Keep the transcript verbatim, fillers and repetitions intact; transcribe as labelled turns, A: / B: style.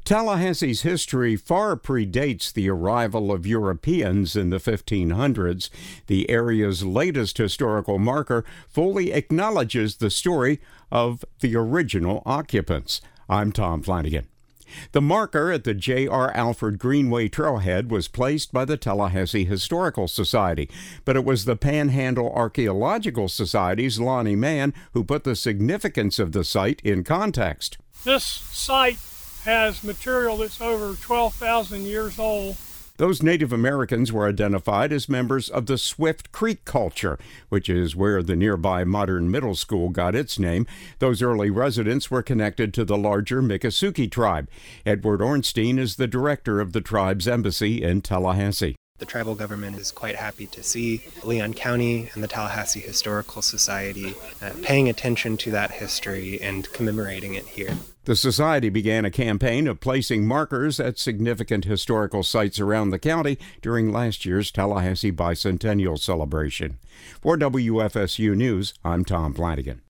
A: Tallahassee's history far predates the arrival of Europeans in the fifteen hundreds. The area's latest historical marker fully acknowledges the story of the original occupants. I'm Tom Flanagan. The marker at the J R Alford Greenway Trailhead was placed by the Tallahassee Historical Society, but it was the Panhandle Archaeological Society's Lonnie Mann who put the significance of the site in context.
B: This site has material that's over twelve thousand years old.
A: Those Native Americans were identified as members of the Swift Creek culture, which is where the nearby modern middle school got its name. Those early residents were connected to the larger Miccosukee tribe. Edward Ornstein is the director of the tribe's embassy in Tallahassee.
C: The tribal government is quite happy to see Leon County and the Tallahassee Historical Society uh, paying attention to that history and commemorating it here.
A: The society began a campaign of placing markers at significant historical sites around the county during last year's Tallahassee Bicentennial celebration. For W F S U News, I'm Tom Flanagan.